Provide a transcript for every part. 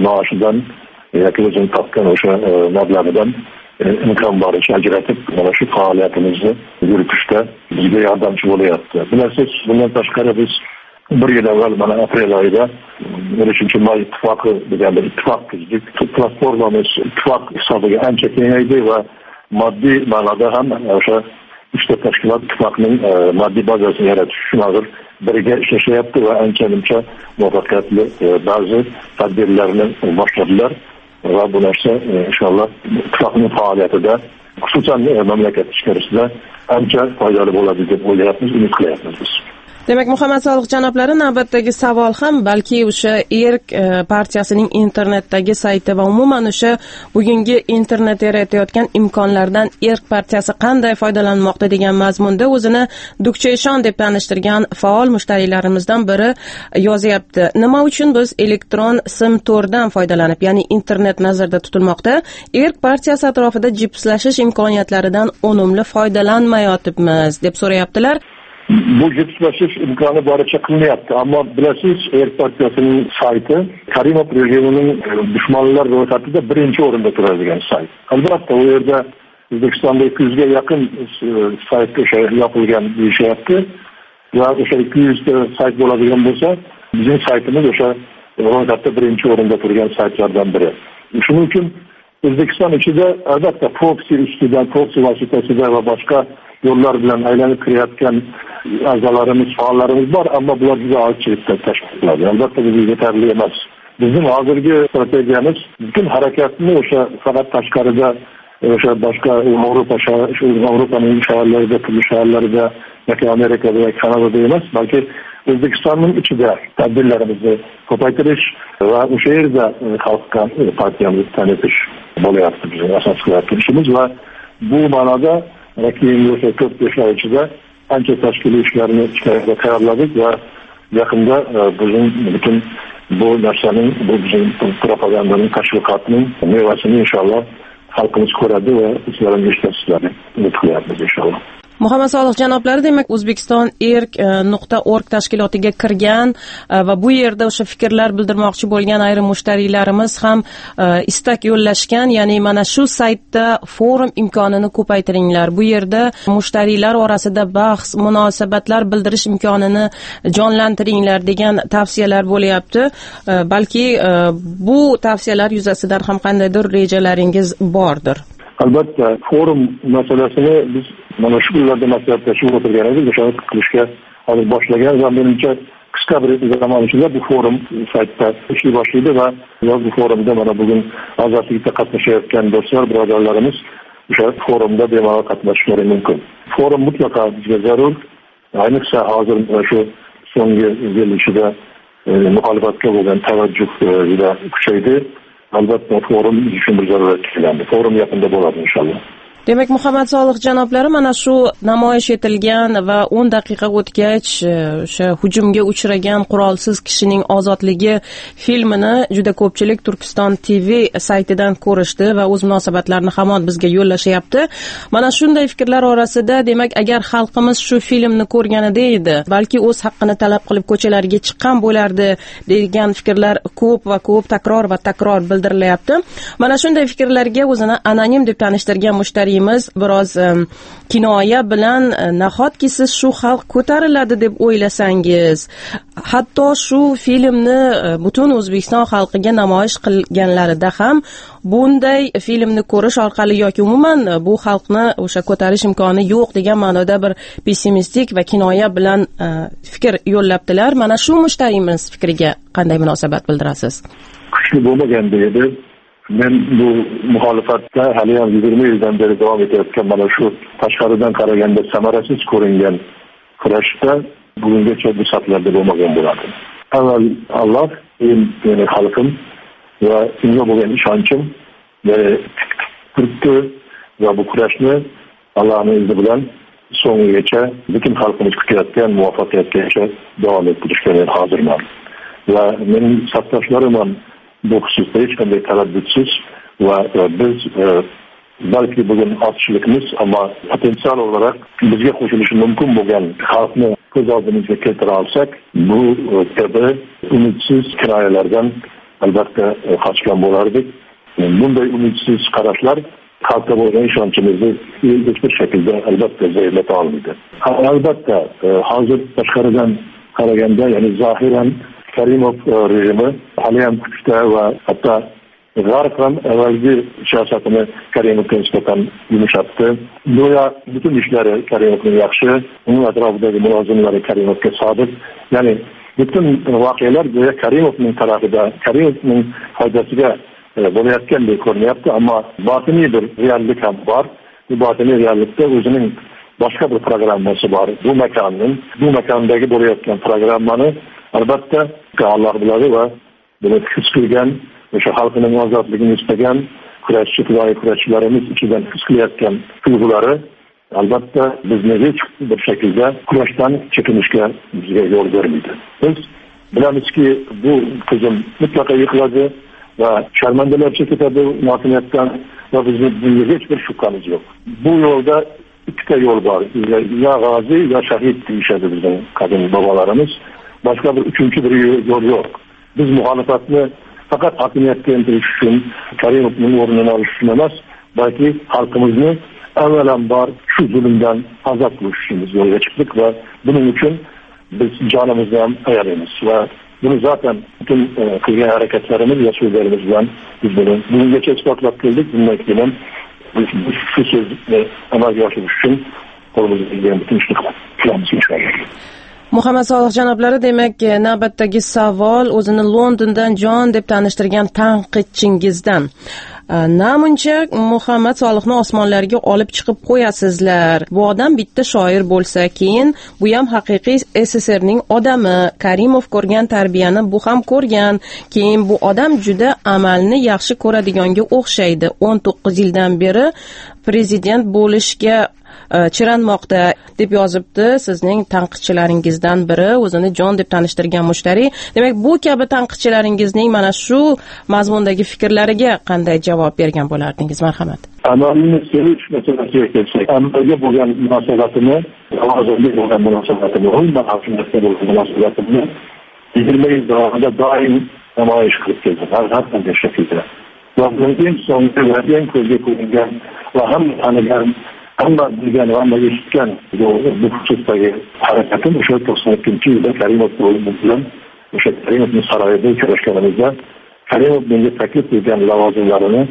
maoshidan yoki o'zini topgan o'sha mablag'idan imkon boricha ajratib mana shu faoliyatimizni yuritishda bizga yordamchi bo'lyapti. Bilasiz, bundan tashqari biz bir yil avval mana aprel oyida 13-may ittifoqi degan bir ittifoq tuzdik. Platformamiz ittifoq hisobiga ancha kengaydi va moddiy ma'noda ham o'sha uchta tashkilot ittifoqning moddiy bazasini yaratish uchun hozir birga ishlashyapti va ancha-muncha muvaffaqiyatli ba'zi tadbirlarni boshladilar va bu narsa inshaalloh ittifoqning faoliyatida, xususan mamlakat ichkarisida ancha foydali bo'ladi deb o'ylayapmiz, umid qilyapmiz biz. Demak, Muhammad Soliq janoblari, navbatdagi savol ham balki o'sha ERK partiyasining internetdagi sayti va umuman o'sha bugungi internet yaratayotgan imkonlardan ERK partiyasi qanday foydalanmoqda degan mazmunda o'zini Dukchayshon deb tanishtirgan faol mushtariylarimizdan biri yozyapti. Nima uchun biz elektron sim to'rdan foydalanib, ya'ni internet nazarda tutilmoqda, ERK partiyasi atrofida jipslashish imkoniyatlaridan unumli foydalanmayotibmiz deb so'rayaptilar. Bu jipslashish imkoni boricha qilinyapti, ammo bilasiz, ERK partiyasining sayti Karimov rejimining dushmanlar ro'yxatida birinchi o'rinda turadigan sayt. Albatta, u yerda O'zbekistonda 200 ga yaqin sayt o'sha yopilgan deyishyapti va o'sha 200 ta sayt bo'ladigan bo'lsa, bizning saytimiz o'sha ro'yxatda birinchi o'rinda turgan saytlardan biri. Shuning uchun O'zbekiston ichida albatta proxy ustidan, proxy vositasida va boshqa yo'llar bilan aylanib kirayotgan a'zolarimiz, faollarimiz bor, ammo bular juda ozchilikda tashkil qiladi. Albatta bu yetarli emas. Bizning hozirgi strategiyamiz butun harakatni o'sha faqat tashqarida, o'sha boshqa Yevropaning shaharlarida, turli shaharlarida yoki Amerikada yoki Kanadada emas, balki O'zbekistonning ichida tadbirlarimizni ko'paytirish va o'sha yerda xalqqa partiyamizni tanitish bo'lyapti bizning asos qilayotgan ishimiz va bu ma'noda keyingi o'sha 4-5 oy ichida ancha tashkiliy ishlarni tayyorladik va yaqinda bizning butun bu narsaning, bu bizning propagandaning, tashviqotning mevasini inshaalloh xalqimiz ko'radi va sizlarga yetkazishlar deb umid qilyapmiz inshaalloh. Muhammad Soliq janoblari, demak, O'zbekiston ERK.org tashkilotiga kirgan va bu yerda o'sha fikrlar bildirmoqchi bo'lgan ayrim mushtariylarimiz ham istak yo'llashgan, ya'ni mana shu saytda forum imkonini ko'paytiringlar. Bu yerda mushtariylar orasida bahs, munosabatlar bildirish imkonini jonlantiringlar degan tavsiyalar bo'lyapti. Balki bu tavsiyalar yuzasidan ham qandaydir rejalaringiz bordir. Albatta, forum masalasini biz mana shu kunlarda maslahatlashib o'tirgan edik, o'sha qilishga hozir boshlagan va menimcha qisqa bir zaman ichida bu forum saytda ishlay boshlaydi va bu forumda mana bugun a'zochilikda qatnashayotgan do'stlar, birodarlarimiz o'sha forumda bemalol qatnashishlari mumkin. Forum mutlaqo bizga zarur. Ayniqsa hozir mana shu so'nggi yil ichida muxolifatga bo'lgan tavajjuh juda kuchaydi. Albatta forum uchun bir zarurat keladi. Forum yaqinda bo'ladi inshaalloh. Demak, Muhammad Soliq janoblari, mana shu namoyish etilgan va 10 daqiqa o'tgach o'sha hujumga uchragan qurolsiz kishining ozodligi filmini juda ko'pchilik Turkiston TV saytidan ko'rishdi va o'z munosabatlarini hamon bizga yo'llashyapti. Mana shunday fikrlar orasida, demak, agar xalqimiz shu filmni ko'rganida edi, balki o'z haqqini talab qilib ko'chalarga chiqqan bo'lardi degan fikrlar ko'p va ko'p takror bildirilyapti. Mana shunday fikrlarga o'zini anonim deb tanishtirgan mushtariy biroz kinoya bilan nahotki siz shu xalq ko'tariladi deb o'ylasangiz, hatto shu filmni butun O'zbekiston xalqiga namoyish qilganlarida ham bunday filmni ko'rish orqali yoki umuman bu xalqni o'sha ko'tarish imkoni yo'q degan ma'noda bir pessimistik va kinoya bilan fikr yo'llabdilar. Mana shu mushtariyimiz fikriga qanday munosabat bildirasiz? Kuchli bo'lmaganda edi. Men bu muxolifatda hali ham 20 yildan beri davom etayotgan mana shu tashqaridan qaraganda samarasiz ko'ringan kurashda bugungacha bu saflarda bo'lmagan bo'ladi. Avval Alloh, keyin xalqim va shunga bo'lgan ishonchim turibdi va bu kurashni Allohning izni bilan so'ngigacha butun xalqimiz kutayotgan muvaffaqiyatgacha davom ettirishga men hozirman. Va mening safdoshlarim ham bu xususda hech qanday taraddutsiz va biz balki bugun ozchilikmiz, ammo potensial olarak bizga qo'shilishi mumkin bo'lgan xalqni ko'z oldimizga keltira olsak, bu kabi umidsiz kinoyalardan albatta qochgan bo'lardik. Bunday umidsiz qarashlar xalqqa bo'lgan ishonchimizni hech bir shaklda albatta zaiflata olmaydi. Albatta hozir tashqaridan qaraganda, ya'ni zohiran Karimov rejimi haliyam kuchda va hatto G'arb ham avvalgi siyosatini Karimovga nisbatan yumshatdi. Go'yo butun ishlari Karimovning yaxshi, uning atrofidagi mulozimlari Karimovga sodiq. Ya'ni bütün voqealar go'yo Karimovning tarafida, Karimovning foydasiga bo'layotgandek ko'rinyapti, ammo botiniy bir reallik ham bor. Bu botiniy reallikda o'zining boshqa bir programmasi bor. Bu makondagi bo'layotgan programmani albatta Alloh biladi va buni his qilgan, o'sha xalqining ozodligini istagan kurashchilarimiz ichidan his qilayotgan tuyg'ulari albatta bizni hech bir shaklda kurashdan chekinishga bizga yo'l bermaydi. Biz bilamizki, bu tizim mutlaqo yiqiladi va sharmandalarcha ketadi hokimiyatdan va bizni bunga hech bir shubhamiz yo'q. Bu yo'lda ikkita yo'l bor. Ya g'ozi ya shahid deyishadi bizning qadim bobolarimiz. Boshqa bir uchinchi bir yo'l yo'q. Biz muxolifatni faqat hokimiyatga intilish uchun, Karimovning o'rnini olish uchun emas, balki xalqimizni avvalambor shu zulmdan ozod qilish uchun biz yo'lga chiqdik va buning uchun biz jonimizni ham ayiramiz va buni zaten bütün qilgan harakatlarimiz va so'zlarimiz bilan biz buni bugungacha isbotlab keldik. Bundan keyin biz shu so'zni amalga oshirish uchun qo'limizdan kelgan bütün ishni qilamiz inshaalloh. Muhammad Solih janoblari, demak, navbatdagi savol o'zini Londondan Jon deb tanishtirgan tanqidchingizdan. Namuncha Muhammad Solihni osmonlarga olib chiqib qo'yasizlar. Bu odam bitta shoir bo'lsa, keyin bu ham haqiqiy SSRning odami. Karimov ko'rgan tarbiyani bu ham ko'rgan. Keyin bu odam juda amalni yaxshi ko'radiganga o'xshaydi. 19 yildan beri prezident bo'lishga chiranmoqda deb yozibdi sizning tanqidchilaringizdan biri, o'zini Jon deb tanishtirgan mushtariy. Demak, bu kabi tanqidchilaringizning mana shu mazmundagi fikrlariga qanday javob bergan bo'lardingiz? Marhamat. Amalni sevish masalasiga kelsak, amalga bo'lgan munosabatini, lavozimga bo'lgan munosabatini, umuman hokimiyatga bo'lgan munosabatini 20 yil davomida doim namoyish qilib keldi. Har qanday shaklda. Va bundan so'nggi va eng ko'zga ko'ringan va hamma tanigan, hamma bilgan va hamma eshitgan bu xususdagi harakatim o'sha 92-yilda Karimov bilan o'sha Karimovning saroyida uchrashganimizda Karimov menga taklif qilgan lavozimlarga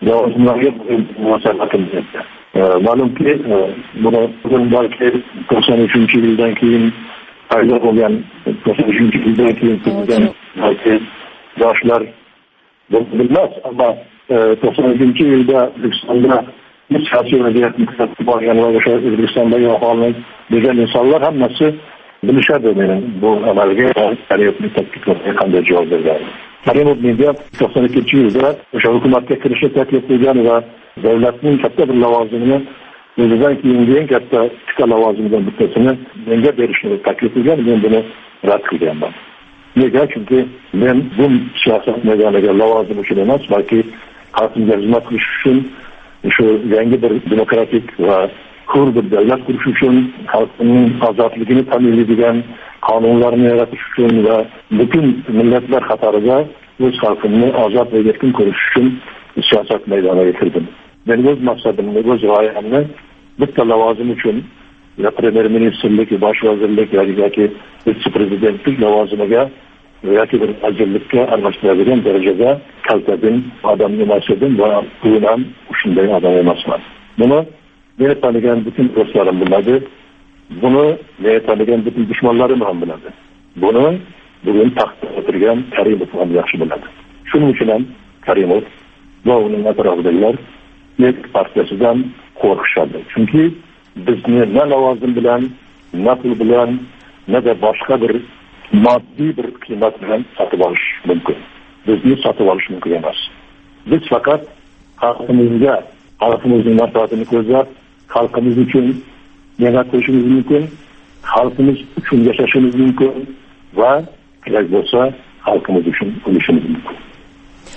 munosabatim edi. Ma'lumki, buni balki 93-yildan keyin paydo bo'lgan 93-yildan keyin tug'ilgan balki yoshlar bilmas, ammo 92-yilda O'zbekistonda siyosiy vaziyatni kuzatib borgan va o'sha O'zbekistondagi aholini bilgan insonlar hammasi bilishadi meni bu amalga Karimovning takliflariga qanday javob berganini. Karimov menga 92-yilda o'sha hukumatga kirishni taklif qilgan va davlatning katta bir lavozimini o'zidan keyingi eng katta ikkita lavozimdan bittasini menga berishni taklif qilgan. Men buni rad qilganman. Nega? Chunki men bu siyosat maydoniga lavozim uchun emas, balki xalqimga xizmat qilish uchun, shu yangi bir demokratik va hur bir davlat qurish uchun, xalqning ozodligini ta'minlaydigan qonunlarni yaratish uchun va butun millatlar qatorida o'z xalqimni ozod va erkin ko'rish uchun siyosat maydoniga kirdim. Men o'z maqsadimni, o'z g'oyamni bitta lavozim uchun ya premyer ministerlik, bosh vazirlik yoki vitse-prezidentlik lavozimiga yoki bir vazirlikka almashtiradigan darajada kaltabin odam emas edim va bu ham shunday odam emasman. Buni meni tanigan butun do'stlarim biladi. Buni meni tanigan butun dushmanlarim ham biladi. Buni bugun taxtda o'tirgan Karimov ham yaxshi biladi. Shuning uchun ham Karimov va uning atrofidagilar net partiyasidan qo'rqishadi. Chunki bizni na lavozim bilan, na pul bilan, na da boshqa bir moddiy bir qiymat bilan sotib olish mumkin. Bizni sotib olish mumkin emas. Biz faqat xalqimizga, xalqimizning manfaatini ko'zlab, xalqimiz uchun mehnat qilishimiz mumkin, xalqimiz uchun yashashimiz mumkin va kerak bo'lsa xalqimiz uchun o'lishimiz mumkin.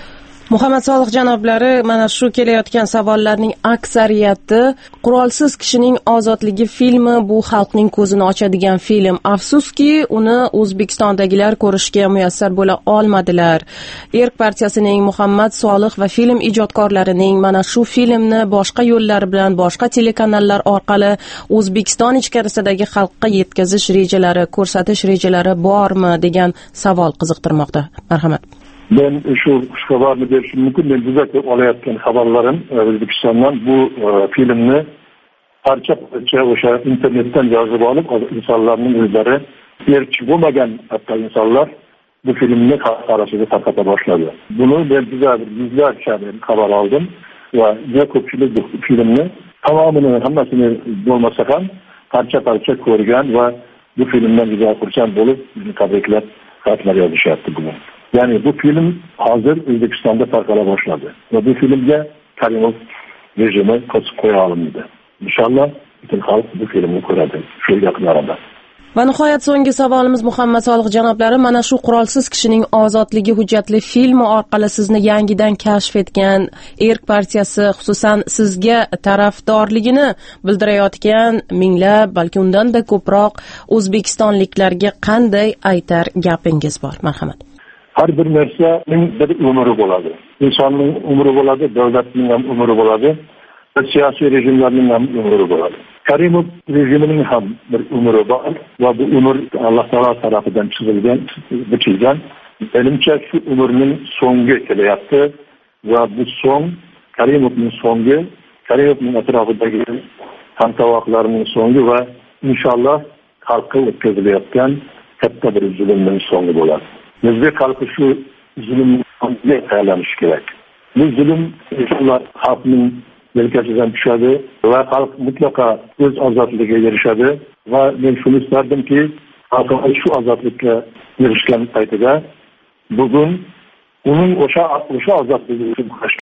Muhammad Solih janoblari, mana shu kelayotgan savollarning aksariyati Qurolsiz kishining ozodligi filmi bu xalqning ko'zini ochadigan film. Afsuski, uni O'zbekistondagilar ko'rishga muyassar bo'la olmadilar. Erk partiyasining Muhammad Solih va film ijodkorlarining mana shu filmni boshqa yo'llar bilan, boshqa telekanallar orqali O'zbekiston ichkarisidagi xalqqa yetkazish rejalari, ko'rsatish rejalari bormi degan savol qiziqtirmoqda. Marhamat. Ben şu xabarını berishim mumkin. Men juda ko'p olayotgan xabarlarim O'zbekistondan bu filmni parcha o'sha internetdan yozib olib, insonlarning o'zlari erki bo'lmagan hatto insonlar bu filmni xalq orasida tarqata boshladi. Buni men juda yuzlarcha xabar oldim va juda ko'pchilik bu filmni tamomini, hammasini bo'lmasa ham parcha ko'rgan va bu filmdan juda xursand bo'lib, bizni tabriklab xatlar yozishyapti bugun. Yani bu film hazır Özbekistan'da tarqala boshladi ve bu filmga Karimov rejimi qo'shib qo'ya olindi. İnşallah bütün xalq bu filmni ko'radi shu yaqin arada. Va nihoyat so'nggi savolimiz, Muhammad Solih janoblari, mana shu Qurolsiz kishining ozodligi hujjatli filmi orqali sizni yangidan kashf etgan Erk partiyasi, xususan sizga tarafdorligini bildirayotgan minglab, balki undan-da ko'proq o'zbekistonliklarga qanday aytar gapingiz bor? Marhamat. Her bir narsaning bir umri bo'ladi. İnsanning umri bo'ladi, davlatning ham umri bo'ladi, siyosiy rejimlarning ham umri bo'ladi. Karimov rejimining ham bir umri bor va bu umr Alloh taolo tarafidan bichilgan. Menimcha shu umrning so'ngi kelyapti va bu so'ng Karimovning so'ngi, Karimovning atrofidagi hamtovoqlarining so'ngi va inshaalloh xalqqa o'tkazilayotgan katta bir zulmning so'ngi bo'ladi. O'zbek xalqi shu zulmga tayanlishi kerak. Bu zulm inshaalloh xalqning yelkasidan tushadi va xalq mutlaqo o'z ozodligiga erishadi va men shuni istardimki, xalqimiz shu ozodlikka erishgan paytida bugun uning o'sha ozodligi uchun